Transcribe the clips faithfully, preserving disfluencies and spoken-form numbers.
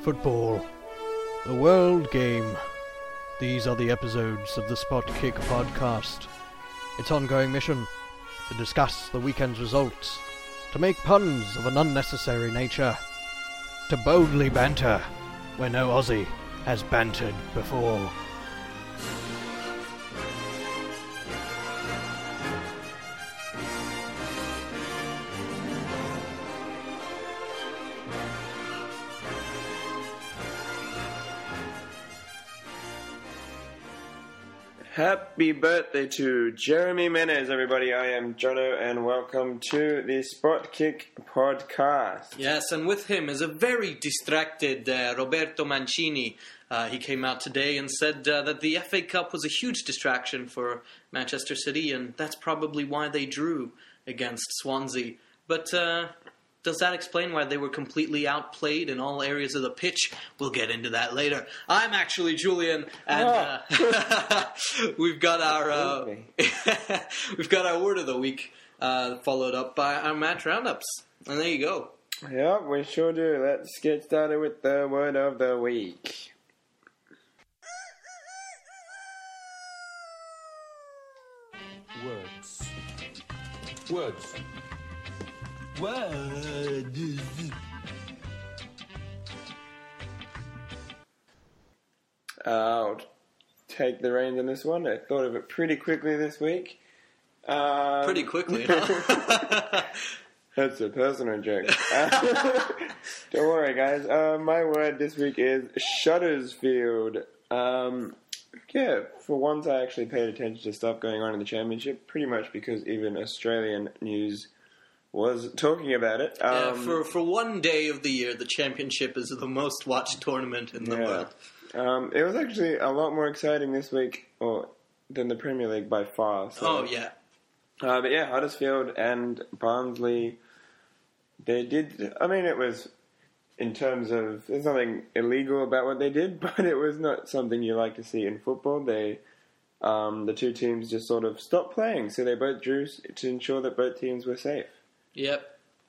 Football. The world game. These are the episodes of the Spot Kick podcast. Its ongoing mission: to discuss the weekend's results, to make puns of an unnecessary nature, to boldly banter where no Aussie has bantered before. Happy birthday to Jeremy Menez, everybody. I am Jono, and welcome to the Spot Kick podcast. Yes, and with him is a very distracted uh, Roberto Mancini. Uh, he came out today and said uh, that the F A Cup was a huge distraction for Manchester City, and that's probably why they drew against Swansea. But uh, does that explain why they were completely outplayed in all areas of the pitch? We'll get into that later. I'm actually Julian, and uh, we've got our uh, we've got our word of the week uh, followed up by our match roundups. And there you go. Yep, we sure do. Let's get started with the word of the week. Words. Words. Words. I'll take the reins on this one. I thought of it pretty quickly this week. Um, Pretty quickly, huh? That's a personal joke. Uh, don't worry, guys. Uh, my word this week is Shuttersfield. Um, yeah, for once I actually paid attention to stuff going on in the Championship, pretty much because even Australian news was talking about it. Um, yeah, for, for one day of the year, the Championship is the most watched tournament in the yeah. world. Um, it was actually a lot more exciting this week or than the Premier League by far. So. Oh, yeah. Uh, but yeah, Huddersfield and Barnsley, they did, I mean, it was, in terms of, there's nothing illegal about what they did, but it was not something you like to see in football. They, um, the two teams just sort of stopped playing, so they both drew to ensure that both teams were safe. Yep.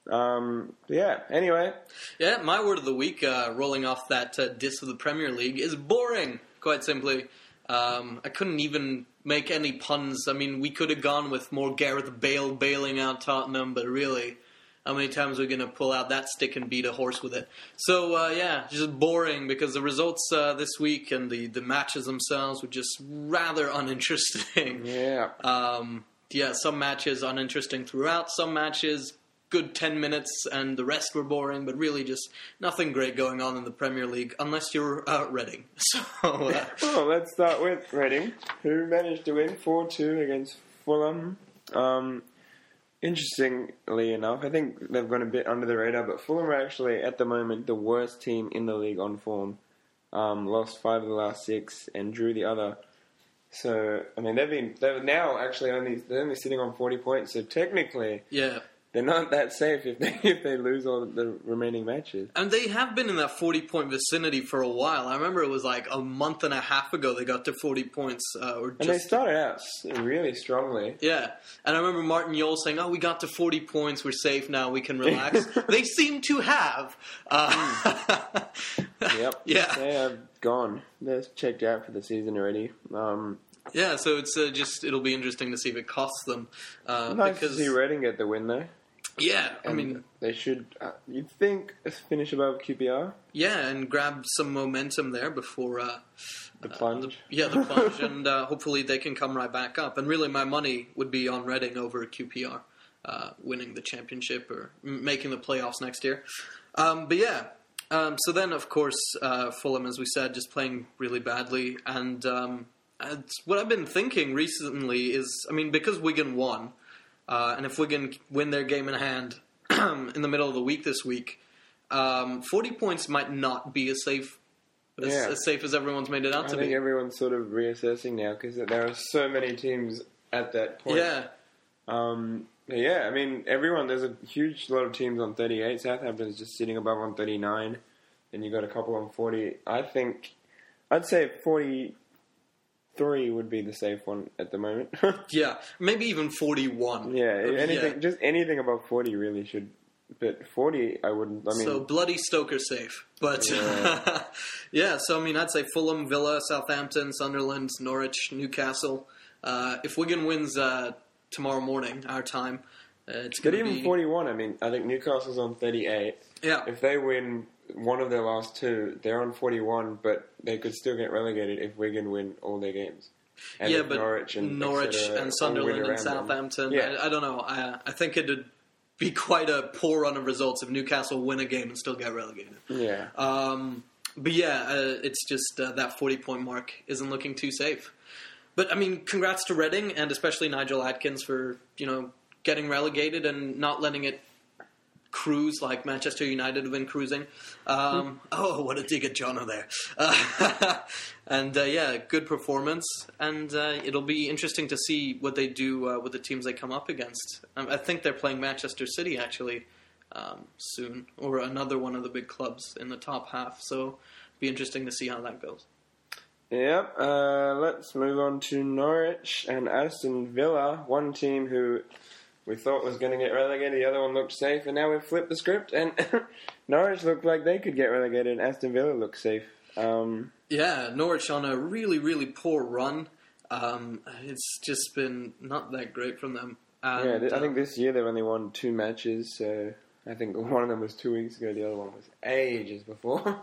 Um, yeah, anyway. Yeah, my word of the week, uh, rolling off that uh, diss of the Premier League, is boring, quite simply. Um, I couldn't even make any puns. I mean, we could have gone with more Gareth Bale bailing out Tottenham, but really, how many times are we going to pull out that stick and beat a horse with it? So, uh, yeah, just boring, because the results uh, this week and the, the matches themselves were just rather uninteresting. Yeah. Um, yeah, some matches uninteresting throughout, some matches good ten minutes, and the rest were boring, but really just nothing great going on in the Premier League, unless you're uh, Reading. So, uh, well, let's start with Reading, who managed to win four two against Fulham. Um, interestingly enough, I think they've gone a bit under the radar, but Fulham are actually, at the moment, the worst team in the league on form. Um, lost five of the last six and drew the other. So, I mean, they've been, they're now actually only, they're only sitting on forty points, so technically, yeah. they're not that safe if they if they lose all the remaining matches. And they have been in that forty-point vicinity for a while. I remember it was like a month and a half ago they got to forty points. Uh, or just, and they started out really strongly. Yeah. And I remember Martin Yole saying, oh, we got to forty points, we're safe now, we can relax. They seem to have. Uh, yep. Yeah. They have gone. They're checked out for the season already. Um, yeah, so it's uh, just, it'll be interesting to see if it costs them. Uh, nice because, to see Reading get the win, though. Yeah, I and mean, they should. Uh, you'd think finish above Q P R. Yeah, and grab some momentum there before uh, the plunge. Uh, the, yeah, the plunge, and uh, hopefully they can come right back up. And really, my money would be on Reading over Q P R uh, winning the championship or m- making the playoffs next year. Um, but yeah, um, so then of course uh, Fulham, as we said, just playing really badly. And um, what I've been thinking recently is, I mean, because Wigan won. Uh, and if Wigan win their game in hand in the middle of the week this week, um, forty points might not be as safe as, yeah. as safe as everyone's made it out I to think be. everyone's sort of reassessing now because there are so many teams at that point. Yeah. Um, yeah, I mean, everyone, there's a huge lot of teams on thirty-eight. Southampton's just sitting above on thirty-nine. Then you got a couple on forty. I think, I'd say forty... Three would be the safe one at the moment. Yeah, maybe even forty-one. Yeah, anything, yeah. just anything above forty really should but forty, I wouldn't. I mean, so bloody Stoker safe. But, yeah. yeah, so I mean, I'd say Fulham, Villa, Southampton, Sunderland, Norwich, Newcastle. Uh, if Wigan wins uh, tomorrow morning, our time, uh, it's going but to be... even forty-one, I mean, I think Newcastle's on thirty-eight. Yeah. If they win one of their last two, they're on forty-one, but they could still get relegated if Wigan win all their games. And yeah, if but Norwich and, Norwich et cetera, and all Sunderland win and around them. Southampton. Yeah. I, I don't know. I, I think it'd be quite a poor run of results if Newcastle win a game and still get relegated. Yeah. Um, but yeah, uh, it's just uh, that forty-point mark isn't looking too safe. But, I mean, congrats to Reading and especially Nigel Adkins for, you know, getting relegated and not letting it cruise like Manchester United have been cruising. Um, oh, what a dig at Jono there. Uh, and, uh, yeah, good performance. And uh, it'll be interesting to see what they do uh, with the teams they come up against. Um, I think they're playing Manchester City, actually, um, soon. Or another one of the big clubs in the top half. So it'll be interesting to see how that goes. Yep, uh, let's move on to Norwich and Aston Villa. One team who we thought was going to get relegated, the other one looked safe, and now we've flipped the script, and Norwich looked like they could get relegated, and Aston Villa looked safe. Um, yeah, Norwich on a really, really poor run. Um, it's just been not that great from them. And, yeah, th- I uh, think this year they've only won two matches, so I think one of them was two weeks ago, the other one was ages before.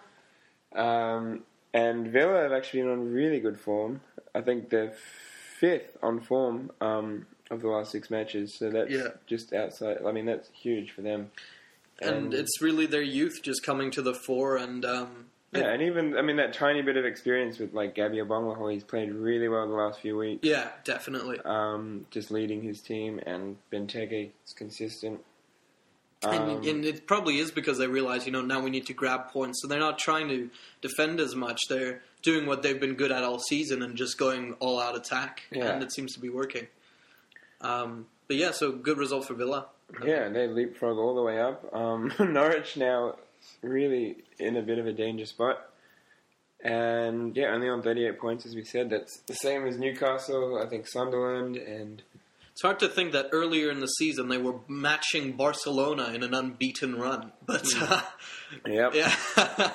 um, and Villa have actually been on really good form. I think they're fifth on form um, of the last six matches, so that's Yeah. just outside. I mean, that's huge for them. And it's really their youth just coming to the fore, and um, yeah, and even I mean that tiny bit of experience with like Gabby Abonglaho, he's played really well the last few weeks. yeah, definitely. Um, just leading his team, and Benteke is consistent. Um, And, and it probably is because they realize, you know, now we need to grab points. So they're not trying to defend as much. They're doing what they've been good at all season and just going all-out attack. Yeah. And it seems to be working. Um, but yeah, so good result for Villa. yeah, they leapfrog all the way up. Um, Norwich now really in a bit of a danger spot. And yeah, only on thirty-eight points, as we said. That's the same as Newcastle, I think Sunderland, and It's hard to think that earlier in the season they were matching Barcelona in an unbeaten run. But, uh, yep. yeah.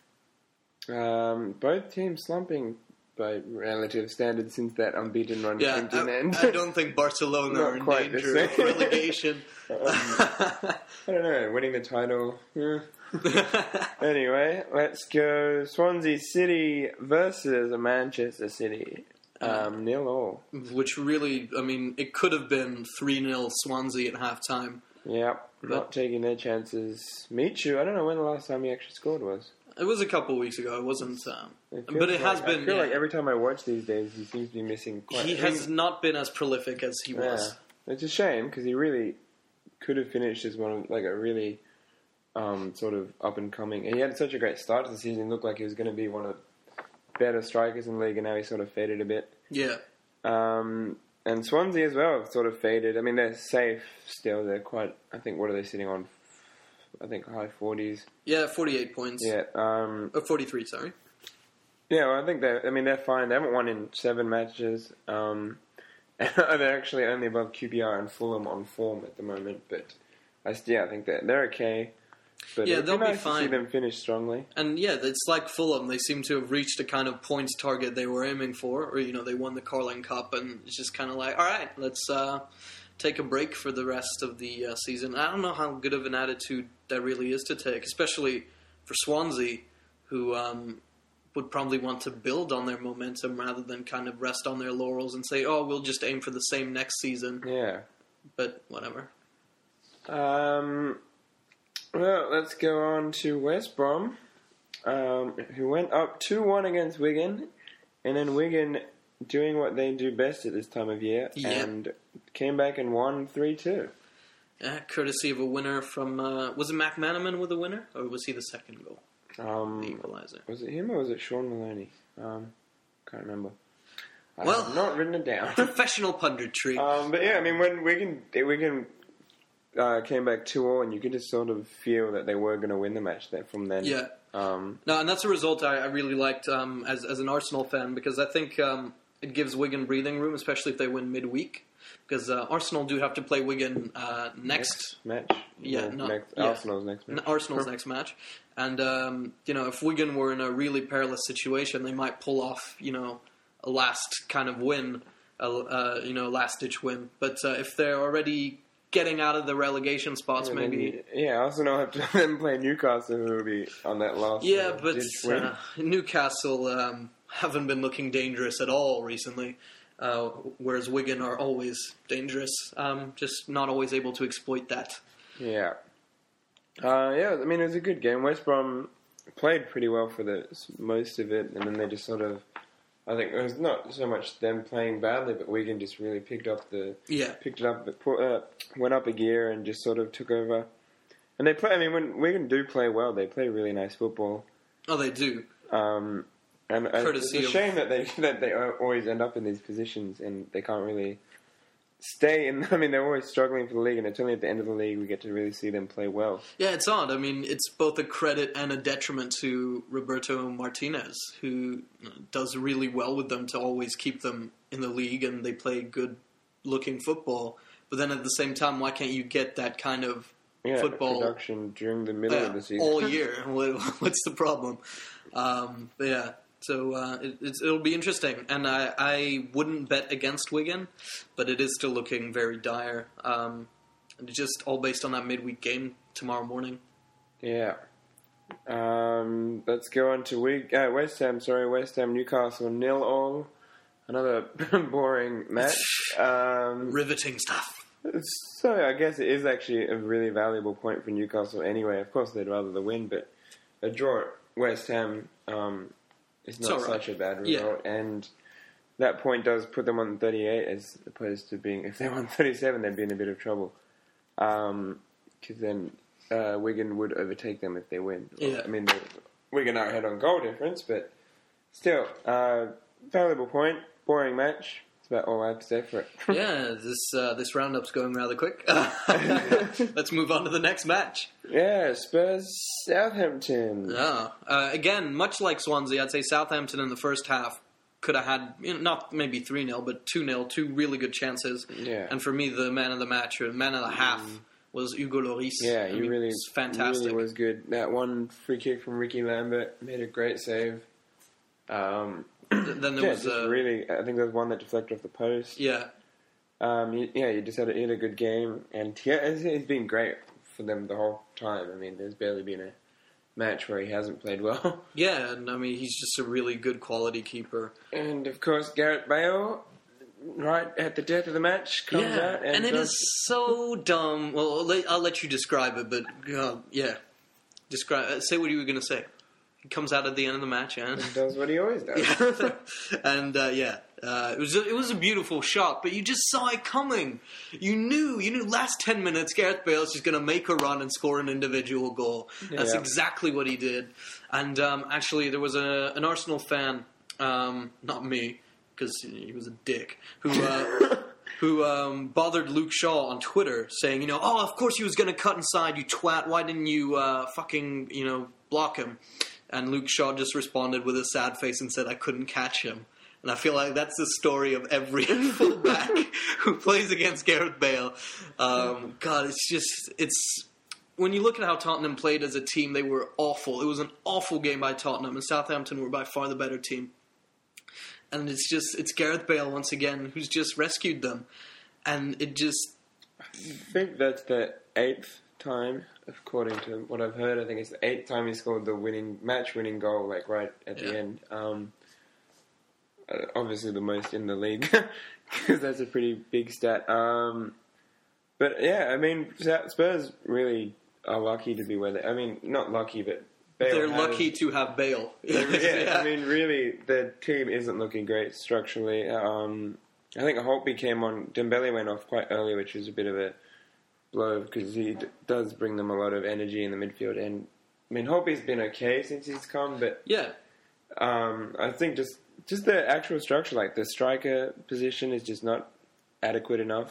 Um, both teams slumping by relative standards since that unbeaten run yeah, came to an I, end. I don't think Barcelona Not are in quite the danger same. of relegation. um, I don't know, winning the title. Yeah. Anyway, let's go Swansea City versus Manchester City. Um, nil all. Which really, I mean, it could have been three nil Swansea at halftime. Yep, not taking their chances. Michu, I don't know when the last time he actually scored was. It was a couple of weeks ago. It wasn't, um, It but it feels has like- been. I feel yeah. like every time I watch these days, he seems to be missing quite. he I mean, has not been as prolific as he yeah, was. it's a shame because he really could have finished as one of like a really um, sort of up and coming. He had such a great start to the season. It looked like he was going to be one of the better strikers in the league, and now he sort of faded a bit. Yeah, Um, and Swansea as well have sort of faded. I mean, they're safe still. They're quite. I think what are they sitting on? I think high forties. yeah, forty-eight points. Yeah. Um, Oh, forty-three, sorry. yeah. Well, I think they. I mean, they're fine. They haven't won in seven matches. Um, they're actually only above Q P R and Fulham on form at the moment. But I, yeah, I think they're they're okay. But Yeah, it'd they'll be nice to see fine. them finish strongly. And yeah, it's like Fulham. They seem to have reached a kind of points target they were aiming for, or you know, they won the Carling Cup, and it's just kind of like, all right, let's uh, take a break for the rest of the uh, season. I don't know how good of an attitude that really is to take, especially for Swansea, who um, would probably want to build on their momentum rather than kind of rest on their laurels and say, oh, we'll just aim for the same next season. Yeah. But whatever. Um. Well, let's go on to West Brom, um, who went up two one against Wigan, and then Wigan doing what they do best at this time of year, Yeah. and came back and won three two. Yeah, courtesy of a winner from, uh, was it McManaman with a winner, or was he the second goal, Um, the equalizer? was it him or was it Sean Maloney? Um, can't remember. I Well- have not written it down. Professional punditry. um, but yeah, I mean, when Wigan, Wigan uh, came back two all, and you could just sort of feel that they were going to win the match there from then. Yeah. Um, No, and that's a result I, I really liked um, as as an Arsenal fan, because I think um, it gives Wigan breathing room, especially if they win midweek. Because uh, Arsenal do have to play Wigan uh, next, next match. Yeah, Well, no, next, yeah. Arsenal's next match. Arsenal's next match. And, um, you know, if Wigan were in a really perilous situation, they might pull off, you know, a last kind of win, a uh, you know, last-ditch win. But uh, if they're already getting out of the relegation spots, Yeah, maybe... then, yeah, Arsenal have to then play Newcastle, who will be on that last Yeah, uh, but ditch win. uh, Newcastle um, haven't been looking dangerous at all recently. Uh, whereas Wigan are always dangerous, um, just not always able to exploit that. Yeah. Uh, yeah, I mean, it was a good game. West Brom played pretty well for the most of it, and then they just sort of... I think it was not so much them playing badly, but Wigan just really picked up the... Yeah. Picked it up, uh, went up a gear and just sort of took over. And they play... I mean, when Wigan do play well, they play really nice football. Oh, they do. Um... And uh, it's Courtesy a of- shame that they that they always end up in these positions and they can't really stay in. I mean, they're always struggling for the league, and it's only at the end of the league we get to really see them play well. Yeah, it's odd. I mean, it's both a credit and a detriment to Roberto Martinez, who does really well with them to always keep them in the league, and they play good-looking football. But then at the same time, why can't you get that kind of Yeah, football production during the middle uh, of the season all year? What- What's the problem? Um, but yeah. So uh, it, it's, it'll be interesting, and I, I wouldn't bet against Wigan, but it is still looking very dire. Um, and it's just all based on that midweek game tomorrow morning. Yeah. Um, let's go on to week uh, West Ham. Sorry, West Ham Newcastle nil all. Another boring match. Um, Riveting stuff. so I guess it is actually a really valuable point for Newcastle anyway. Of course, they'd rather the win, but a draw at West Ham. Um, It's not It's all right. such a bad Yeah. result, and that point does put them on thirty-eight as opposed to being... If they won thirty-seven, they'd be in a bit of trouble. Because then uh, Wigan would overtake them if they win. Yeah. I mean, the, Wigan are ahead on goal difference, but still, uh, valuable point, boring match. That's about all I have to say for it. Yeah, this uh, this roundup's going rather quick. Let's move on to the next match. Yeah, Spurs Southampton. Yeah. Uh, again, much like Swansea, I'd say Southampton in the first half could have had, you know, not maybe three nil, but two nil, two really good chances. Yeah. And for me, the man of the match, or man of the half, was Hugo Lloris. Yeah, I he mean, really, it's fantastic. really was good. That one free kick from Ricky Lambert made a great save. Um, Th- then there yeah, was just uh, really. I think there was one that deflected off the post. yeah, Um, he, yeah, he just had a, he had a good game, and yeah, it's, it's been great for them the whole time. I mean, there's barely been a match where he hasn't played well. yeah, and I mean he's just a really good quality keeper. And of course, Gareth Bale, right at the death of the match, comes Yeah, out and, and it does, is so dumb. Well, I'll let, I'll let you describe it, but uh, yeah, describe. Uh, say what you were going to say. He comes out at the end of the match and does what he always does. and uh, yeah, uh, it was a, it was a beautiful shot, but you just saw it coming. You knew, you knew. Last ten minutes, Gareth Bale's just going to make a run and score an individual goal. That's Yeah. exactly what he did. And um, actually, there was a, an Arsenal fan, um, not me, because he was a dick, who. Uh, Who um, bothered Luke Shaw on Twitter, saying, you know, oh, of course he was going to cut inside, you twat. Why didn't you uh, fucking, you know, block him? And Luke Shaw just responded with a sad face and said, I couldn't catch him. And I feel like that's the story of every fullback who plays against Gareth Bale. Um, God, it's just, it's... When you look at how Tottenham played as a team, they were awful. It was an awful game by Tottenham, and Southampton were by far the better team. And it's just, it's Gareth Bale once again who's just rescued them. And it just, I think that's the eighth time, according to what I've heard. I think it's the eighth time he scored the winning match-winning goal, like right at Yeah. the end. Um, uh, obviously, the most in the league, because that's a pretty big stat. Um, but yeah, I mean, Spurs really are lucky to be where they. I mean, not lucky, but Bale they're has- lucky to have Bale. yeah, I mean, really, the team isn't looking great structurally. Um, I think Holtby came on. Dembele went off quite early, which was a bit of a blow because he d- does bring them a lot of energy in the midfield. And I mean, Holtby's been okay since he's come, but Yeah. um, I think just just the actual structure, like the striker position, is just not adequate enough.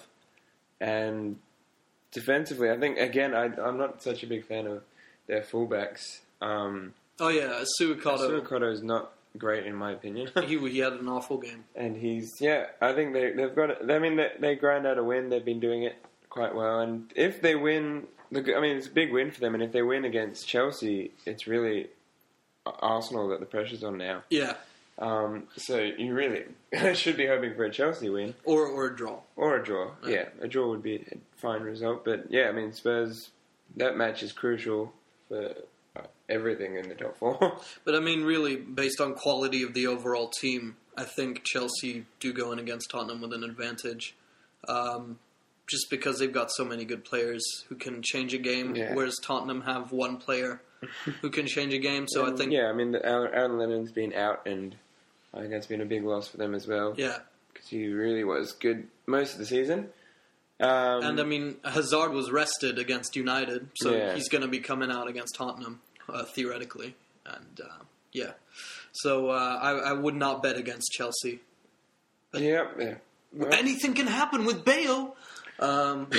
And defensively, I think again, I, I'm not such a big fan of their fullbacks. Um, Oh, yeah, Suikoto. Suikoto is not great in my opinion. he he had an awful game. And he's yeah, I think they they've got it. I mean, they they grind out a win. They've been doing it quite well, and if they win, the I mean, it's a big win for them. And if they win against Chelsea, it's really Arsenal that the pressure's on now. Yeah, Um, so you really should be hoping for a Chelsea win or or a draw. or a draw. Yeah. Yeah, a draw would be a fine result. But yeah, I mean, Spurs. That match is crucial for uh, everything in the top four. But I mean, really, based on quality of the overall team, I think Chelsea do go in against Tottenham with an advantage. Um, just because they've got so many good players who can change a game, Yeah. whereas Tottenham have one player who can change a game. So I And, think, yeah, I mean, the, Aaron Aaron Lennon's been out, and I think that's been a big loss for them as well. yeah. Because he really was good most of the season. Um, And I mean, Hazard was rested against United, so Yeah. he's going to be coming out against Tottenham, uh, theoretically. And uh, yeah. So uh, I, I would not bet against Chelsea. yeah, yeah. Well, Anything can happen with Bale. Um,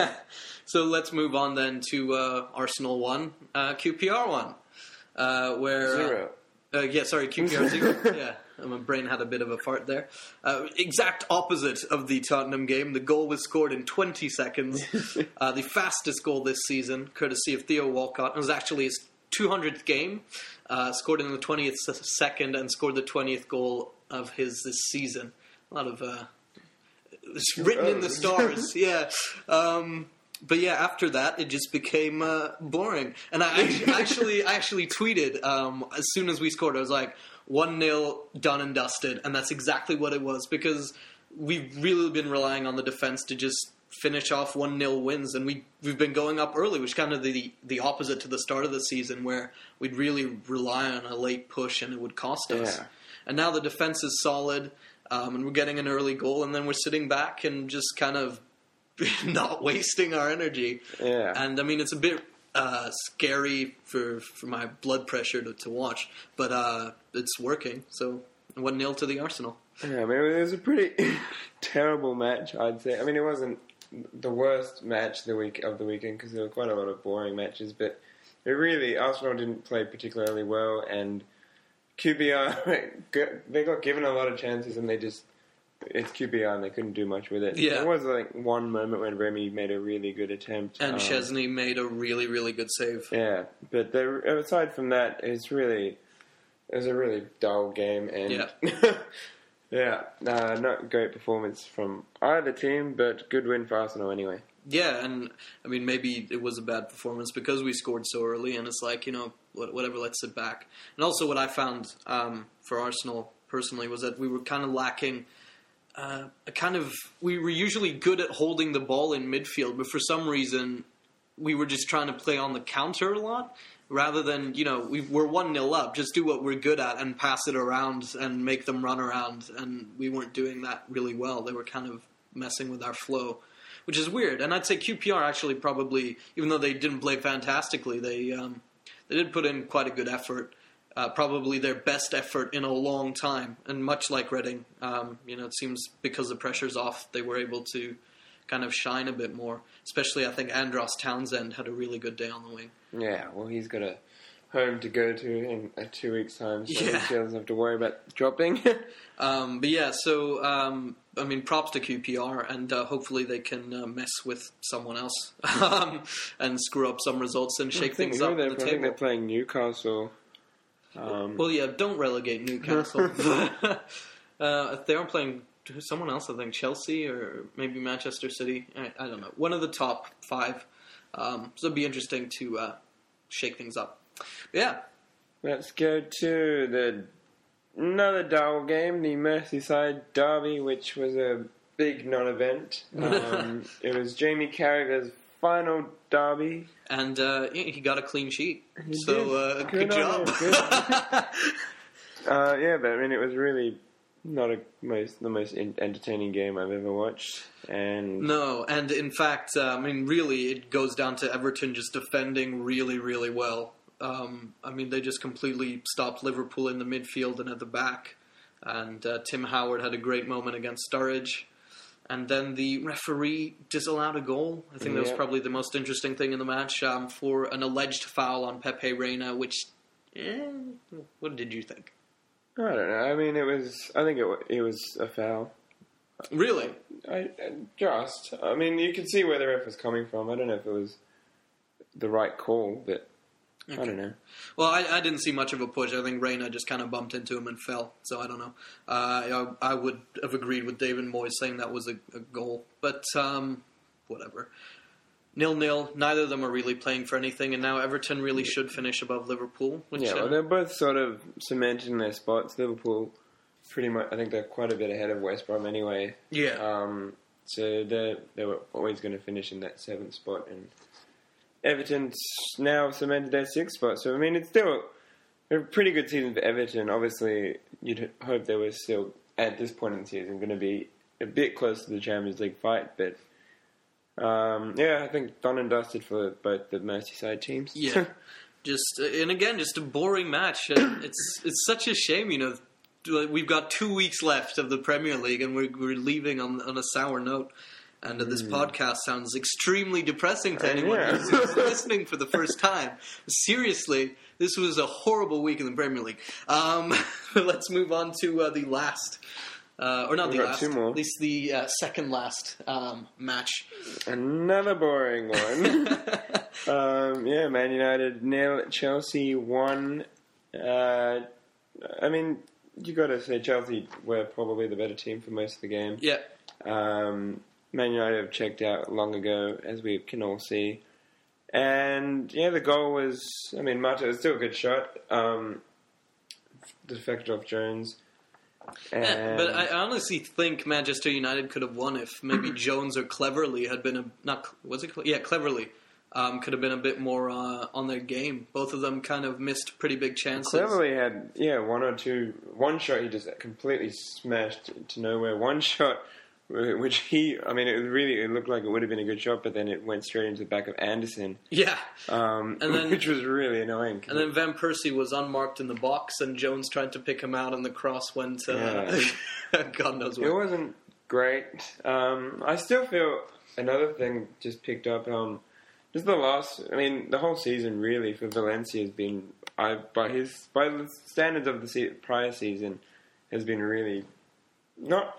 so let's move on then to uh, Arsenal one, uh, Q P R one, uh, where uh, zero. Uh, yeah, sorry, Q P R zero. Yeah, my brain had a bit of a fart there. Uh, exact opposite of the Tottenham game. The goal was scored in twenty seconds. uh, the fastest goal this season, courtesy of Theo Walcott. It was actually his two hundredth game. Uh, scored in the twentieth second and scored the twentieth goal of his this season. A lot of... Uh, it's written in the stars, yeah. Um, but yeah, after that, it just became uh, boring. And I actually, actually, I actually tweeted um, as soon as we scored. I was like, one nil, done and dusted. And that's exactly what it was, because we've really been relying on the defense to just finish off one nil wins. And we, we've been going up early, which is kind of the, the opposite to the start of the season, where we'd really rely on a late push and it would cost us. Yeah. And now the defense is solid. Um, and we're getting an early goal, and then we're sitting back and just kind of not wasting our energy. Yeah. And I mean, it's a bit uh, scary for for my blood pressure to, to watch, but uh, it's working. So one nil to the Arsenal. Yeah, I mean, it was a pretty terrible match, I'd say. I mean, it wasn't the worst match the week of the weekend, because there were quite a lot of boring matches, but it really, Arsenal didn't play particularly well, and Q B R, they got given a lot of chances, and they just, it's Q B R, and they couldn't do much with it. Yeah. There was like one moment when Remy made a really good attempt. And um, Chesney made a really, really good save. Yeah, but there, aside from that, it's really, it was a really dull game, and Yeah. yeah, uh, not great performance from either team, but good win for Arsenal anyway. Yeah, and I mean, maybe it was a bad performance because we scored so early, and it's like, you know, whatever, let's sit back. And also what I found um, for Arsenal personally was that we were kind of lacking uh, a kind of, we were usually good at holding the ball in midfield, but for some reason we were just trying to play on the counter a lot rather than, you know, we, we're one nil up, just do what we're good at and pass it around and make them run around, and we weren't doing that really well. They were kind of messing with our flow, which is weird. And I'd say Q P R actually probably, even though they didn't play fantastically, they um, they did put in quite a good effort. Uh, probably their best effort in a long time. And much like Reading, um, you know, it seems because the pressure's off, they were able to kind of shine a bit more. Especially, I think Andros Townsend had a really good day on the wing. Yeah, well, he's got a home to go to in uh, two weeks' time, so Yeah. he doesn't have to worry about dropping. Um, but yeah, so, um, I mean, props to Q P R, and uh, hopefully they can uh, mess with someone else um, and screw up some results and shake I think, things who up are they- on the I think they're table. playing Newcastle. Um, Well, yeah, don't relegate Newcastle. uh, if they are playing someone else, I think Chelsea or maybe Manchester City. I, I don't know. One of the top five. Um, so it'd be interesting to uh, shake things up. But yeah, Let's go to the another dull game, the Merseyside derby, which was a big non-event. Um, it was Jamie Carragher's final derby. and uh, yeah, he got a clean sheet. He so did. uh, good, Good on job. him, good. Uh, yeah, but I mean, it was really not a most the most in- entertaining game I've ever watched, and No, and in fact, uh, I mean, really, it goes down to Everton just defending really, really well. Um, I mean, they just completely stopped Liverpool in the midfield and at the back. And uh, Tim Howard had a great moment against Sturridge. And then the referee disallowed a goal. I think that was Yeah. probably the most interesting thing in the match um, for an alleged foul on Pepe Reina, which, eh, what did you think? I don't know. I mean, it was. I think it wa- it was a foul. Really? I I- just. I mean, you can see where the ref was coming from. I don't know if it was the right call, but I don't know. Well, I, I didn't see much of a push. I think Reina just kind of bumped into him and fell. So I don't know. Uh, I, I would have agreed with David Moyes saying that was a, a goal. But um, whatever. Nil-nil. Neither of them are really playing for anything. And now Everton really should finish above Liverpool. Which, Yeah, well, uh, they're both sort of cemented in their spots. Liverpool, pretty much, I think they're quite a bit ahead of West Brom anyway. yeah. Um, so they they were always going to finish in that seventh spot, and Everton's now cemented their sixth spot. So I mean, it's still a pretty good season for Everton. Obviously, you'd hope they were still at this point in the season going to be a bit close to the Champions League fight, but um, yeah, I think done and dusted for both the Merseyside teams. Yeah. Just and again, just a boring match. Uh, It's it's such a shame, you know. We've got two weeks left of the Premier League, and we're we're leaving on on a sour note. And uh, this podcast sounds extremely depressing to anyone Yeah. who's listening for the first time. Seriously, this was a horrible week in the Premier League. Um, let's move on to uh, the last, uh, or not We've the got last, two more. at least the uh, second last um, match. Another boring one. um, yeah, Man United nil, Chelsea one. Uh, I mean, you got to say Chelsea were probably the better team for most of the game. Yeah. Um, Man United have checked out long ago, as we can all see. And yeah, the goal was, I mean, Mata was still a good shot. Um, deflected off Jones. And Yeah, but I honestly think Manchester United could have won if maybe Jones or Cleverley had been a not was it Cle- yeah Cleverley um, could have been a bit more uh, on their game. Both of them kind of missed pretty big chances. Cleverly had, yeah, one or two. One shot he just completely smashed to nowhere. One shot, which he, I mean, it was really, it looked like it would have been a good shot, but then it went straight into the back of Anderson, Yeah, um, And then- which was really annoying. and then Van Persie was unmarked in the box, and Jones tried to pick him out, and the cross went uh, God knows It where. wasn't great. Um, I still feel another thing just picked up. Um, just the last, I mean, the whole season really for Valencia has been, I by his by the standards of the se- prior season, has been really not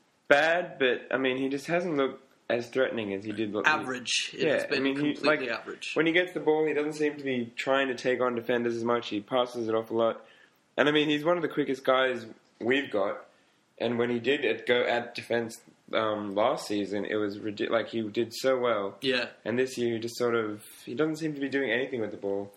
bad, but I mean, he just hasn't looked as threatening as he did look. Average. It's Yeah, been I mean, he, completely like, average. When he gets the ball, he doesn't seem to be trying to take on defenders as much. He passes it off a lot. And I mean, he's one of the quickest guys we've got. And when he did it, go at defense um, last season, it was ridiculous. Like, he did so well. Yeah. And this year, he just sort of, he doesn't seem to be doing anything with the ball.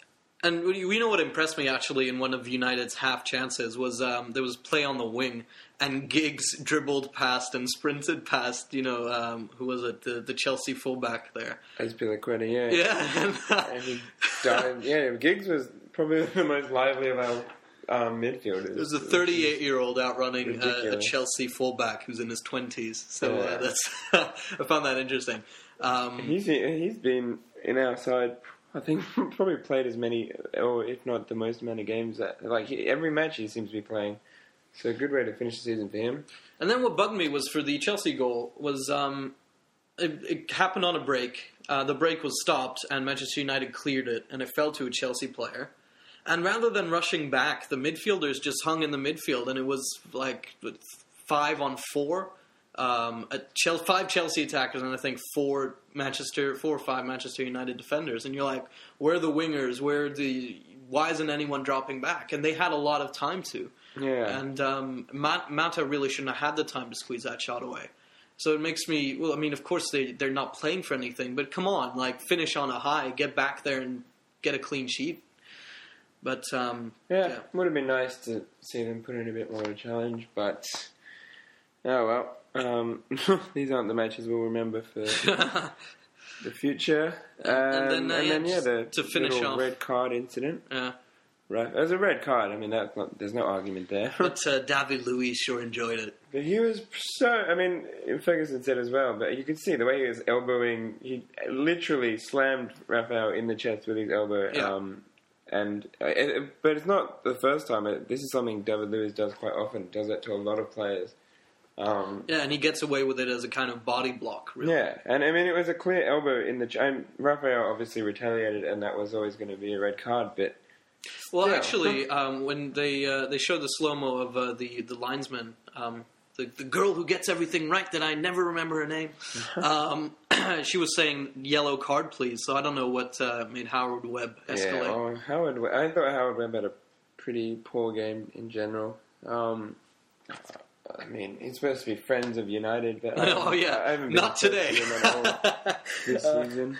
And we we know what impressed me actually in one of United's half chances was um, there was play on the wing and Giggs dribbled past and sprinted past, you know, um, who was it, the, the Chelsea fullback there. Azpilicueta, yeah. Yeah. And, uh, And he died. Yeah, Giggs was probably the most lively of our um, midfielders. There's a thirty-eight-year-old outrunning uh, a Ridiculous. Chelsea fullback who's in his twenties. So Yeah. uh, that's I found that interesting. Um, He's he's been in our side. I think probably played as many, or if not the most amount of games. That like he, every match he seems to be playing. So a good way to finish the season for him. And then what bugged me was for the Chelsea goal was um, it, it happened on a break. Uh, the break was stopped and Manchester United cleared it and it fell to a Chelsea player. And rather than rushing back, the midfielders just hung in the midfield and it was like five on four. Um, a Chelsea, five Chelsea attackers and I think four Manchester, four or five Manchester United defenders. And you're like, where are the wingers? Where are the? Why isn't anyone dropping back? And they had a lot of time to. Yeah. And um, Mat- Mata really shouldn't have had the time to squeeze that shot away. So it makes me, well, I mean, of course they, they're not playing for anything, but come on, like, finish on a high, get back there and get a clean sheet. But, um, yeah, yeah. would have been nice to see them put in a bit more of a challenge, but oh well. Um, these aren't the matches we'll remember for the future. Um, And then, uh, and yeah, then, yeah, the to finish little off- red card incident. yeah. Right, it was a red card. I mean, that's not, there's no argument there. But uh, David Luiz sure enjoyed it. But he was so, I mean, Ferguson said as well, but you could see the way he was elbowing, he literally slammed Rafael in the chest with his elbow. Yeah. Um, and uh, it, But it's not the first time. It, this is something David Luiz does quite often, does that to a lot of players. Um, Yeah, and he gets away with it as a kind of body block, really. yeah, and I mean, it was a clear elbow in the ch- and Rafael obviously retaliated, and that was always going to be a red card, but Well, Yeah. actually, um, when they uh, they showed the slow mo of uh, the the linesman, um, the the girl who gets everything right, that I never remember her name, um, she was saying "yellow card, please." So I don't know what uh, made Howard Webb escalate. Yeah, well, Howard. We- I thought Howard Webb had a pretty poor game in general. Um, I mean, he's supposed to be friends of United, but I Oh, yeah. I haven't been Not impressed today. with him at all this season.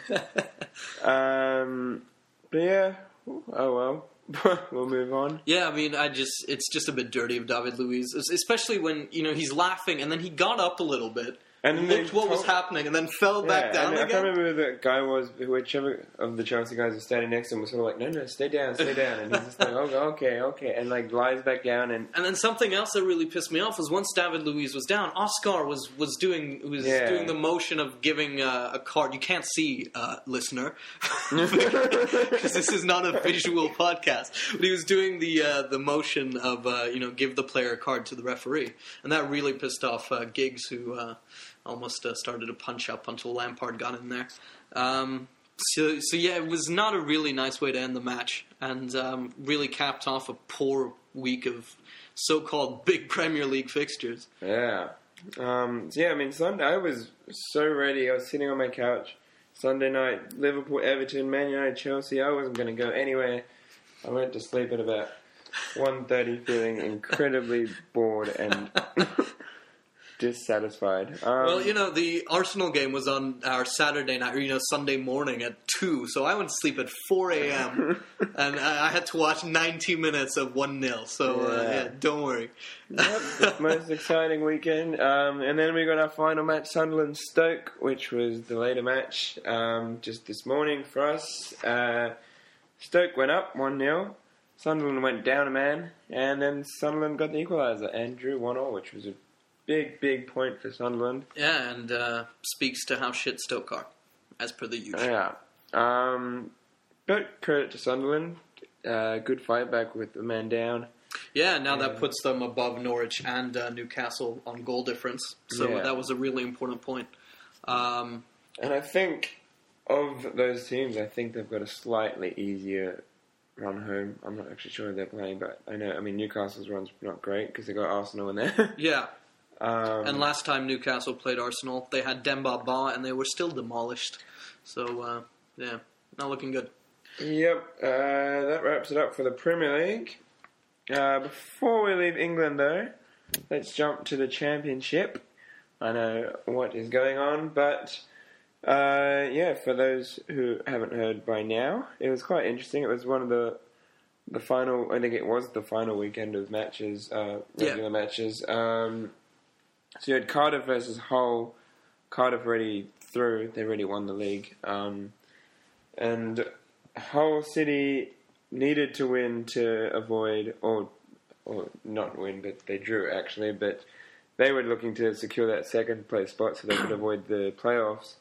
Um, but yeah, oh well, we'll move on. Yeah, I mean, I just it's just a bit dirty of David Luiz, especially when you know he's laughing and then he got up a little bit. And then looked they what was told- happening and then fell back Yeah, down and I again. can't remember who the guy was, whichever of the Chelsea guys was standing next to him was sort of like, no, no, stay down, stay down. And he's just like, oh, okay, okay. And like lies back down and And then something else that really pissed me off was once David Luiz was down, Oscar was was doing was Yeah. doing the motion of giving uh, a card. You can't see, uh, listener, because this is not a visual podcast. But he was doing the uh, the motion of uh, you know give the player a card to the referee, and that really pissed off uh, Giggs, who uh, almost uh, started to punch up until Lampard got in there. Um, So, so yeah, it was not a really nice way to end the match, and um, really capped off a poor week of so-called big Premier League fixtures. yeah. Um, so yeah, I mean, Sunday, I was so ready. I was sitting on my couch. Sunday night, Liverpool, Everton, Man United, Chelsea. I wasn't going to go anywhere. I went to sleep at about one thirty feeling incredibly bored and dissatisfied. Um, Well, you know, the Arsenal game was on our Saturday night, or, you know, Sunday morning at two, so I went to sleep at four a.m., and I I had to watch ninety minutes of one nil, so, uh, Yeah. yeah, don't worry. Yep, most exciting weekend. Um, and then we got our final match, Sunderland-Stoke, which was the later match um, just this morning for us. Uh, Stoke went up one nil. Sunderland went down a man. And then Sunderland got the equaliser and drew one all, which was a big, big point for Sunderland. Yeah, and uh, speaks to how shit Stoke are, as per the usual. Yeah. Um, but credit to Sunderland. Uh, good fight back with the man down. Yeah, now that puts them above Norwich and uh, Newcastle on goal difference. So Yeah. that was a really important point. Um, And I think of those teams, I think they've got a slightly easier run home. I'm not actually sure who they're playing, but I know, I mean, Newcastle's run's not great because they got Arsenal in there. yeah, um, and last time Newcastle played Arsenal, they had Demba Ba, and they were still demolished. So, uh, yeah, not looking good. Yep, uh, that wraps it up for the Premier League. Uh, before we leave England, though, let's jump to the Championship. I know what is going on, but uh, yeah, for those who haven't heard by now, it was quite interesting. It was one of the the final. I think it was the final weekend of matches, uh, regular Yeah. matches. Um, so you had Cardiff versus Hull. Cardiff already through; they already won the league, um, and Hull City needed to win to avoid, or or not win, but they drew actually. But they were looking to secure that second place spot so they could avoid the playoffs.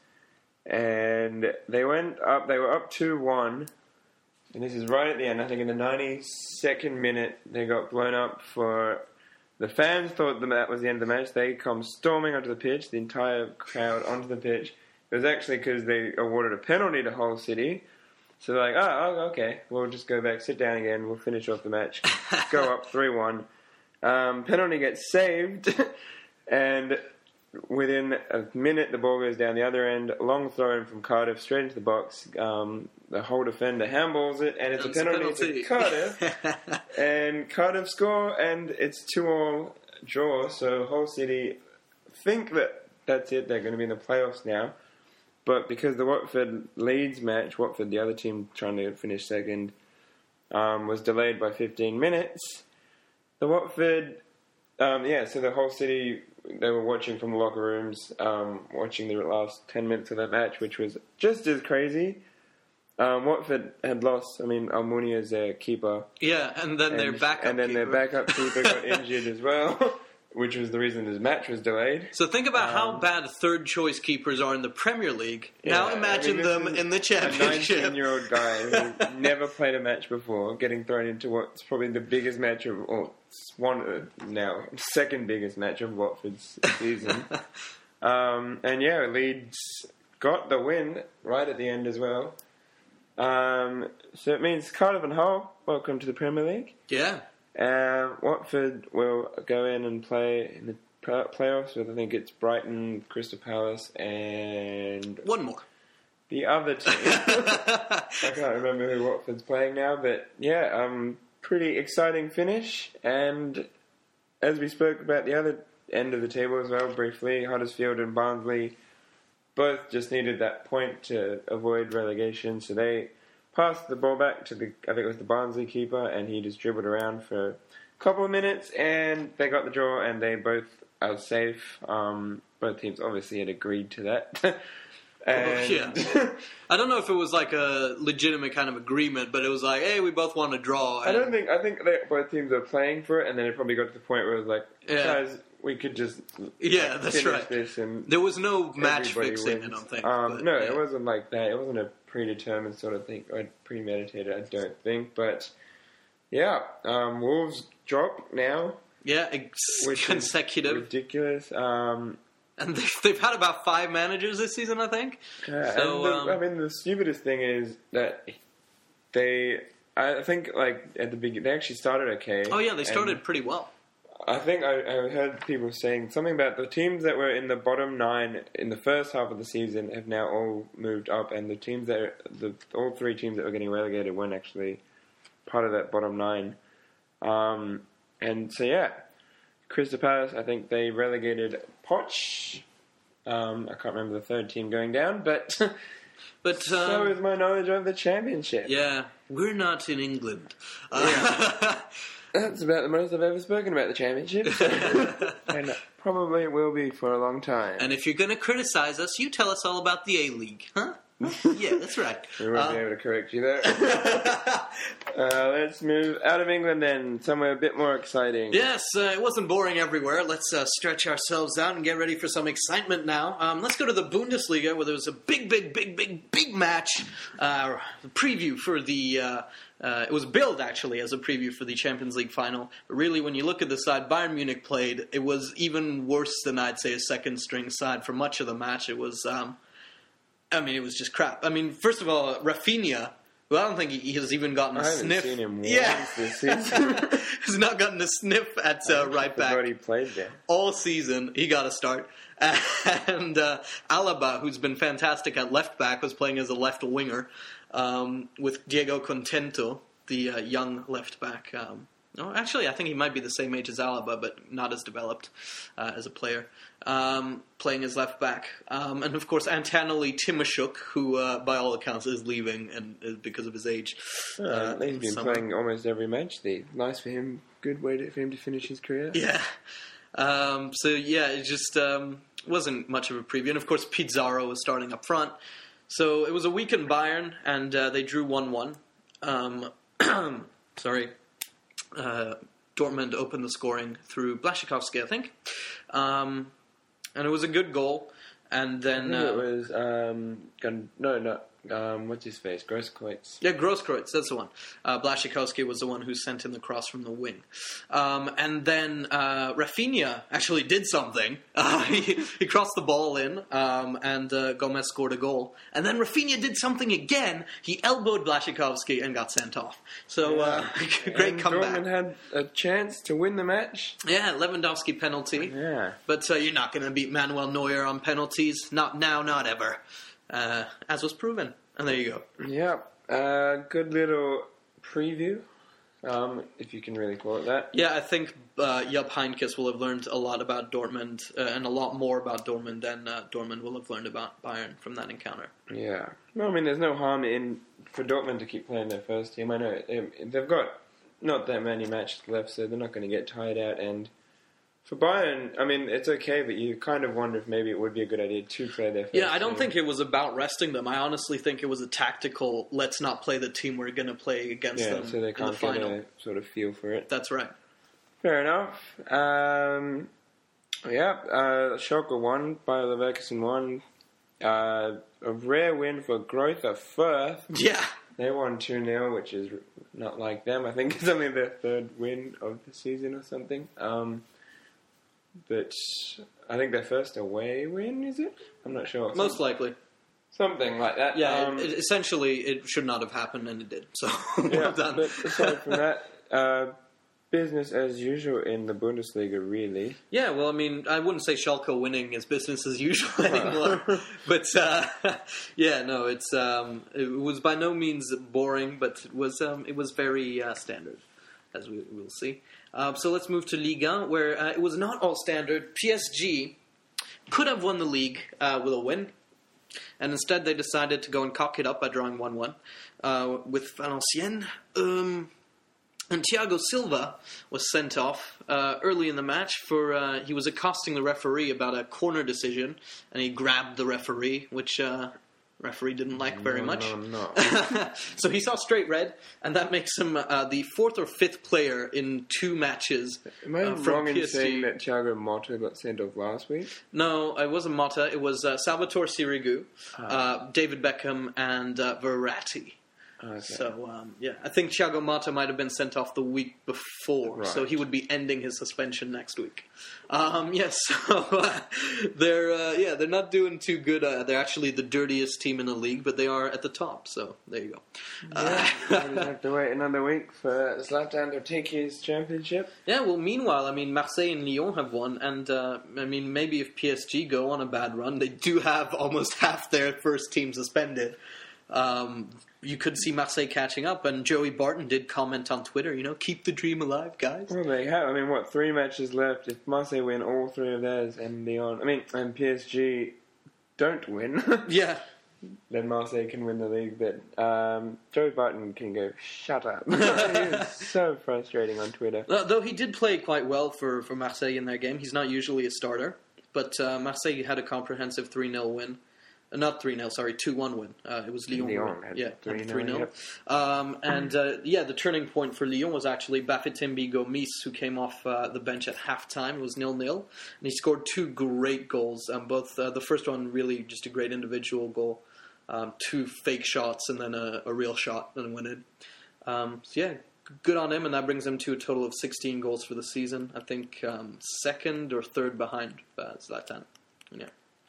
And they went up. They were up two one, and this is right at the end. I think in the ninety-second minute, they got blown up for. The fans thought that was the end of the match. They come storming onto the pitch. The entire crowd onto the pitch. It was actually because they awarded a penalty to Hull City. So they're like, oh, oh, okay, we'll just go back, sit down again, we'll finish off the match, go up three one. Um, penalty gets saved, and within a minute the ball goes down the other end, long throw in from Cardiff, straight into the box. Um, the whole defender handballs it, and it's And a it's a penalty, penalty. to Cardiff, and Cardiff score, and it's two all draw, so Hull City think that that's it, they're going to be in the playoffs now. But because the Watford Leeds match, Watford, the other team trying to finish second, um, was delayed by fifteen minutes, the Watford, um, yeah, so the whole city, they were watching from the locker rooms, um, watching the last ten minutes of that match, which was just as crazy. Um, Watford had lost, I mean, Almunia is their keeper. Yeah, and then And, their backup and then their keeper. backup keeper got injured as well, which was the reason this match was delayed. So think about how Um, bad third-choice keepers are in the Premier League. now Yeah, imagine I mean, this them is in the A Championship. nineteen-year-old guy who never played a match before, getting thrown into what's probably the biggest match of, or one uh, now second biggest match of Watford's season. um, and yeah, Leeds got the win right at the end as well. Um, so it means Cardiff and Hull, welcome to the Premier League. Yeah. Uh, Watford will go in and play in the pl- playoffs with, I think it's Brighton, Crystal Palace, and One more. the other team. I can't remember who Watford's playing now, but yeah, um, pretty exciting finish. And as we spoke about the other end of the table as well briefly, Huddersfield and Barnsley both just needed that point to avoid relegation, so they passed the ball back to the, I think it was the Barnsley keeper, and he just dribbled around for a couple of minutes, and they got the draw, and they both are safe. Um, both teams obviously had agreed to that. And yeah. I don't know if it was like a legitimate kind of agreement, but it was like, hey, we both want to draw. I don't think, I think they, both teams were playing for it, and then it probably got to the point where it was like, Yeah. guys, we could just Yeah, like, that's finish right. this and There was no match everybody fixing, wins. I don't think. Um, but, no, yeah. it wasn't like that. It wasn't a predetermined sort of thing, or premeditated, I don't think. But yeah, um, Wolves drop now, Yeah, ex- which is consecutive. ridiculous. Um, And they've, they've had about five managers this season, I think. yeah, So, and the, um, I mean, the stupidest thing is that they, I think, like at the beginning, they actually started okay. Oh, yeah, they and started pretty well. I think I, I heard people saying something about the teams that were in the bottom nine in the first half of the season have now all moved up, and the teams that are, the all three teams that were getting relegated weren't actually part of that bottom nine. Um, and so yeah, Crystal Palace, I think they relegated Poch. Um, I can't remember the third team going down, but But um, so is my knowledge of the championship. yeah, we're not in England. Uh, That's about the most I've ever spoken about the championship. And probably will be for a long time. and if you're going to criticize us, you tell us all about the A-League, huh? Yeah, that's right. We won't Uh, be able to correct you there. uh, let's move out of England then, somewhere a bit more exciting. Yes, uh, it wasn't boring everywhere. Let's uh, stretch ourselves out and get ready for some excitement now. Um, let's go to the Bundesliga, where there was a big, big, big, big, big match. Uh, preview for the... Uh, uh, it was billed, actually, as a preview for the Champions League final. But really, when you look at the side Bayern Munich played, it was even worse than, I'd say, a second-string side for much of the match. It was... Um, I mean, it was just crap. I mean, first of all, Rafinha, who I don't think he has even gotten a I haven't sniff. seen him once yeah. this season. Has not gotten a sniff at uh, right back Forgot he played there. all season. He got a start. And uh, Alaba, who's been fantastic at left back, was playing as a left winger um, with Diego Contento, the uh, young left back. Um, no, actually, I think he might be the same age as Alaba, but not as developed uh, as a player. Um, playing as left back. Um, and, of course, Antonelli Timoshuk, who, uh, by all accounts, is leaving and uh, because of his age. Oh, uh, he's been summer. playing almost every match there. Nice for him. Good way to, for him to finish his career. Yeah. Um, so, yeah, it just um, wasn't much of a preview. And, of course, Pizarro was starting up front. So it was a week in Bayern, and uh, they drew one one. Um, sorry. Uh, Dortmund opened the scoring through Blaszczykowski, I think. Um, and it was a good goal. And I then... think Uh, it was, um, Gun- no, not, um, what's his face? Grosskreutz. Yeah, Grosskreutz, that's the one. Uh, Blaszczykowski was the one who sent in the cross from the wing. Um, and then uh, Rafinha actually did something. Uh, he, he crossed the ball in, um, and uh, Gomez scored a goal. And then Rafinha did something again. He elbowed Blaszczykowski and got sent off. So, uh, great And comeback. Dortmund had a chance to win the match. Yeah, Lewandowski penalty. Yeah. But uh, you're not going to beat Manuel Neuer on penalties. Not now, not ever. Uh, as was proven. And there you go. Yeah. Uh, good little preview, um, if you can really call it that. Yeah, I think uh, Jupp Heynckes will have learned a lot about Dortmund, uh, and a lot more about Dortmund than uh, Dortmund will have learned about Bayern from that encounter. Yeah. No, I mean, there's no harm in for Dortmund to keep playing their first team. I know they, they've got not that many matches left, so they're not going to get tired out. And for Bayern, I mean, it's okay, but you kind of wonder if maybe it would be a good idea to play their first Yeah, I don't team. think it was about resting them. I honestly think it was a tactical, let's not play the team we're going to play against Yeah, them so they in the can't get final. a sort of feel for it. That's right. Fair enough. Um, yeah, uh, Schalke won, Bayer Leverkusen won. Uh, a rare win for Greuther Fürth. Yeah. They won two nil, which is not like them. I think it's only their third win of the season or something. Um, but I think their first away win, is it? I'm not sure. Most likely. something like that. Yeah, Um, it, it, essentially, it should not have happened, and it did. So, well yeah, done. but aside from that, uh, business as usual in the Bundesliga, really. Yeah, well, I mean, I wouldn't say Schalke winning is business as usual anymore, but uh, yeah, no, it's um, it was by no means boring, but it was um, it was very uh, standard, as we will see. Uh, so let's move to Liga, where uh, it was not all standard. P S G could have won the league uh, with a win, and instead they decided to go and cock it up by drawing one one uh, with Valenciennes. Um, And Thiago Silva was sent off uh, early in the match for uh, he was accosting the referee about a corner decision, and he grabbed the referee, which uh, referee didn't like very no, much. No, no. So he saw straight red, and that makes him uh, the fourth or fifth player in two matches Am I uh, from wrong in P S G. saying that Thiago Motta got sent off last week? No, it wasn't Motta. It was uh, Salvatore Sirigu, uh, David Beckham, and uh, Verratti. Okay. So, um, yeah, I think Thiago Motta might have been sent off the week before, Right. so he would be ending his suspension next week. Um, yes, so uh, they're uh, yeah they're not doing too good. Uh, they're actually the dirtiest team in the league, but they are at the top. So there you go. Yeah, Uh, we'll have to wait another week for Zlatan to take his championship. yeah. Well, meanwhile, I mean, Marseille and Lyon have won, and uh, I mean, maybe if P S G go on a bad run, they do have almost half their first team suspended. Um, you could see Marseille catching up, and Joey Barton did comment on Twitter, you know, keep the dream alive, guys. Well, they have. I mean, what, three matches left? If Marseille win all three of theirs and Lyon, I mean, and P S G don't win, Yeah. then Marseille can win the league. But um, Joey Barton can go, shut up. He is so frustrating on Twitter. Uh, Though he did play quite well for, for Marseille in their game. He's not usually a starter, but uh, Marseille had a comprehensive three nil win. Uh, not three nil, sorry, two one win. Uh, it was Lyon. Lyon who- had yeah, three nil, three nil. yep. Um, and uh, yeah, the turning point for Lyon was actually Bafétimbi Gomis, who came off uh, the bench at halftime. It was nil nil, and he scored two great goals. Um, both uh, the first one really just a great individual goal, um, two fake shots, and then a, a real shot and win it. Um, so yeah, good on him, and that brings him to a total of sixteen goals for the season. I think um, second or third behind uh, Zlatan. Yeah.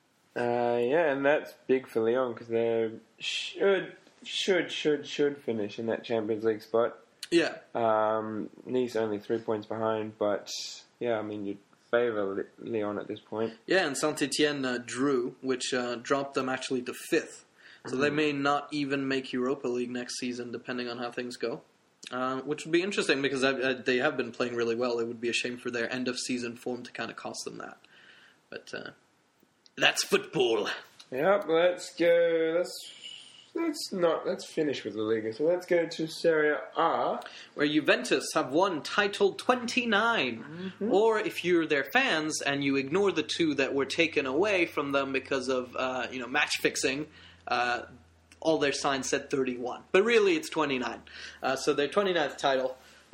Uh, yeah, and that's big for Lyon because they should, should, should, should finish in that Champions League spot. Yeah. Um, Nice only three points behind, but yeah, I mean, you'd favour Lyon at this point. Yeah, and Saint-Etienne uh, drew, which uh, dropped them actually to fifth. So they may not even make Europa League next season, depending on how things go. Uh, which would be interesting because I, I, they have been playing really well. It would be a shame for their end-of-season form to kind of cost them that. But uh, that's football. Yep, let's go. Let's let's not let's finish with the Liga. So let's go to Serie A. Where Juventus have won title twenty-nine. Mm-hmm. Or if you're their fans and you ignore the two that were taken away from them because of uh, you know match fixing, uh, all their signs said thirty-one. But really it's twenty-nine. Uh, so their twenty-ninth title.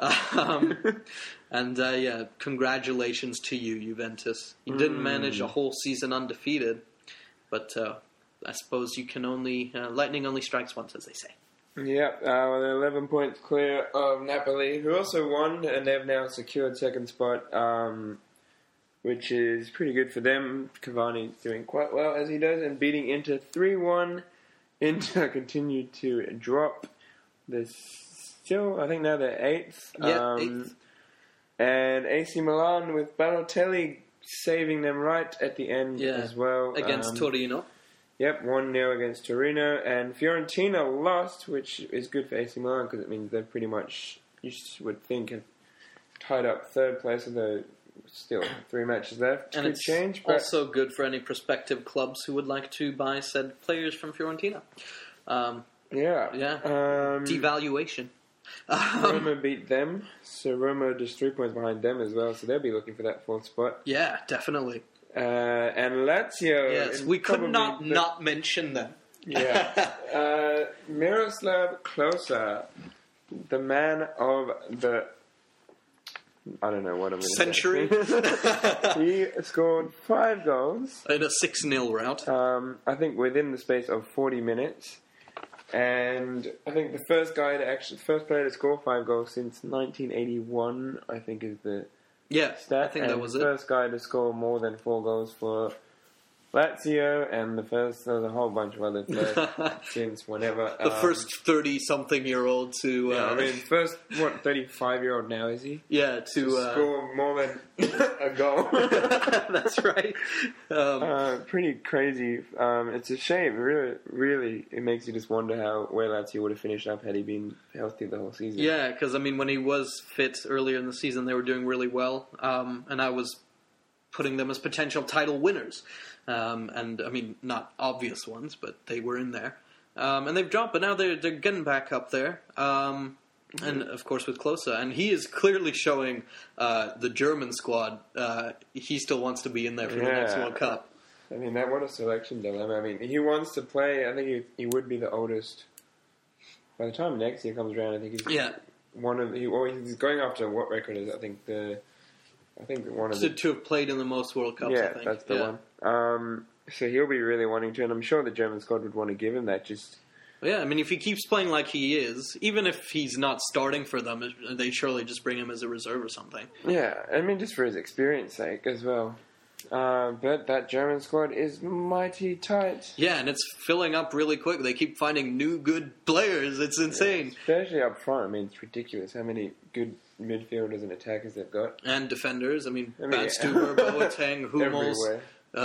Um, and uh, yeah, congratulations to you, Juventus. You didn't Mm. manage a whole season undefeated, but uh, I suppose you can only uh, lightning only strikes once, as they say. Yep, uh, well, they're eleven points clear of Napoli, who also won, and they've now secured second spot, um, which is pretty good for them. Cavani's doing quite well as he does, and beating Inter three one. Inter continued to drop. There's still, I think now they're eighth. Yeah, um, eighth. And A C Milan with Balotelli saving them right at the end Yeah, as well. Against Um, Torino. Yep, one nil against Torino, and Fiorentina lost, which is good for A C Milan because it means they're pretty much, you would think, have tied up third place, although still three matches left. And Could it's change, but also good for any prospective clubs who would like to buy said players from Fiorentina. Um, yeah, yeah. Um, devaluation. Roma beat them, so Roma just three points behind them as well, so they'll be looking for that fourth spot. Yeah, definitely. Uh, and Lazio, Yes, in we could probably not the- not mention them. Yeah. uh, Miroslav Klose, the man of the, I don't know what I'm going to Century? say. He scored five goals, In a six nil rout. um, I think within the space of forty minutes. And I think the first guy to actually, first player to score five goals since nineteen eighty-one, I think is the Yeah, stat. I think and that was it. first guy to score more than four goals for Lazio and the first, there's a whole bunch of other first since whenever. The um, first thirty-something-year-old to... Uh, Yeah, I mean, first, what, thirty-five-year-old now, is he? yeah, to... To Uh, score more than a goal. that's right. Um, uh, pretty crazy. Um, it's a shame, really, really. It makes you just wonder how where Lazio would have finished up had he been healthy the whole season. yeah, because, I mean, when he was fit earlier in the season, they were doing really well. Um, and I was putting them as potential title winners. Um, and, I mean, not obvious ones, but they were in there. Um, and they've dropped, but now they're, they're getting back up there. Um, and, of course, with Klose. And he is clearly showing uh, the German squad uh, he still wants to be in there for the next Yeah. World Cup. I mean, that what a selection dilemma. I mean, he wants to play. I think he, he would be the oldest. By the time next year comes around, I think he's Yeah. one of the. Or he's going after what record is? I think the. I think one of To, the. to have played in the most World Cups, yeah, I think. that's the yeah. one. Um, so he'll be really wanting to, and I'm sure the German squad would want to give him that. Just Yeah, I mean, if he keeps playing like he is, even if he's not starting for them, they surely just bring him as a reserve or something. yeah, I mean, just for his experience sake as well. Uh, but that German squad is mighty tight. Yeah, and it's filling up really quick. They keep finding new good players. It's insane. Especially up front. I mean, it's ridiculous how many good midfielders and attackers they've got. And defenders. I mean, I mean, Bad yeah. Stuber, Boateng, Hummels. Everywhere.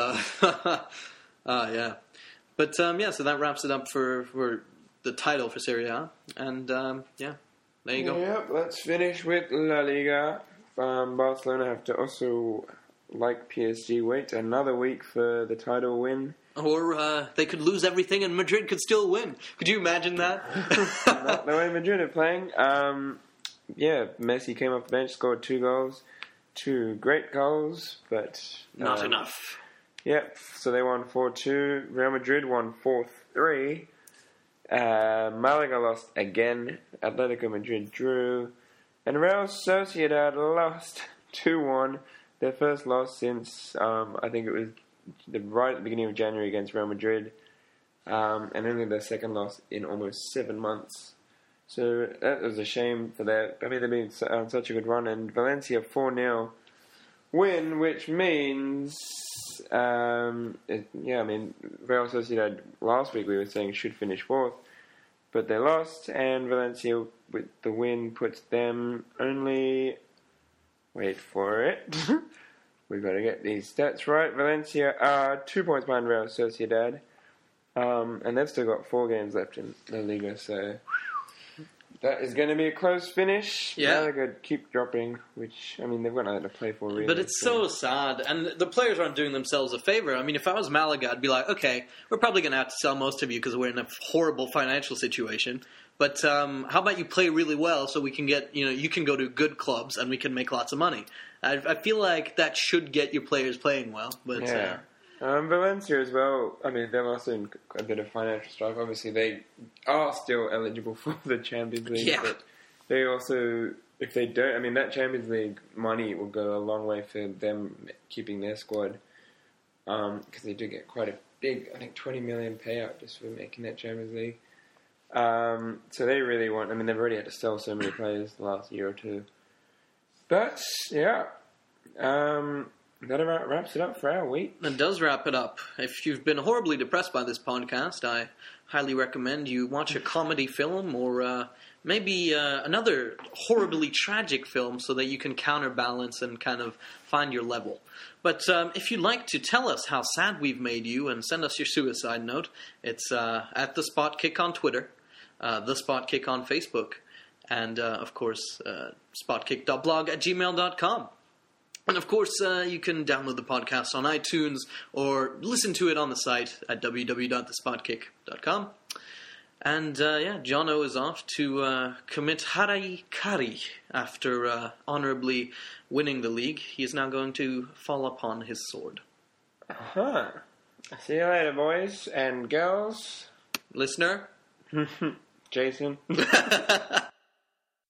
Uh, uh, yeah. But, um, yeah, so that wraps it up for, for the title for Serie A. And, um, yeah, there you go. Yep, let's finish with La Liga. Um, Barcelona have to also, like P S G, wait another week for the title win. Or uh, they could lose everything and Madrid could still win. Could you imagine that? Not the way Madrid are playing. Um, yeah, Messi came off the bench, scored two goals. Two great goals, but... Not um, enough. Yep, so they won four two. Real Madrid won four three. Uh, Malaga lost again. Atletico Madrid drew. And Real Sociedad lost two one. Their first loss since, um, I think it was the, right at the beginning of January against Real Madrid. Um, and only their second loss in almost seven months. So that was a shame for that. I mean, they've been on such a good run. And Valencia four nil win, which means... Um, it, yeah, I mean, Real Sociedad last week we were saying should finish fourth, but they lost, and Valencia with the win puts them only. Wait for it. We've got to get these stats right. Valencia are two points behind Real Sociedad, um, and they've still got four games left in La Liga, so that is going to be a close finish. Yeah. Malaga keep dropping, which, I mean, they've got nothing to play for, really. But it's so sad, and the players aren't doing themselves a favor. I mean, if I was Malaga, I'd be like, okay, we're probably going to have to sell most of you because we're in a horrible financial situation. But um, how about you play really well so we can get, you know, you can go to good clubs and we can make lots of money. I, I feel like that should get your players playing well. But Yeah. Um, Valencia as well, I mean, they're also in a bit of financial strife. Obviously, they are still eligible for the Champions League. Yeah. But they also, if they don't, I mean, that Champions League money will go a long way for them keeping their squad. Because um, they do get quite a big, I think, twenty million payout just for making that Champions League. Um, so they really want, I mean, they've already had to sell so many players the last year or two. But, yeah. Um... That about wraps it up for our week. That does wrap it up. If you've been horribly depressed by this podcast, I highly recommend you watch a comedy film or uh, maybe uh, another horribly tragic film so that you can counterbalance and kind of find your level. But um, if you'd like to tell us how sad we've made you and send us your suicide note, it's uh, at The Spot Kick on Twitter, uh, The Spot Kick on Facebook, and, uh, of course, uh, spotkick dot blog at gmail dot com. And, of course, uh, you can download the podcast on iTunes or listen to it on the site at w w w dot the spot kick dot com. And, uh, yeah, Jono is off to uh, commit harai kari after uh, honorably winning the league. He is now going to fall upon his sword. Uh-huh. See you later, boys and girls. Listener? Jason.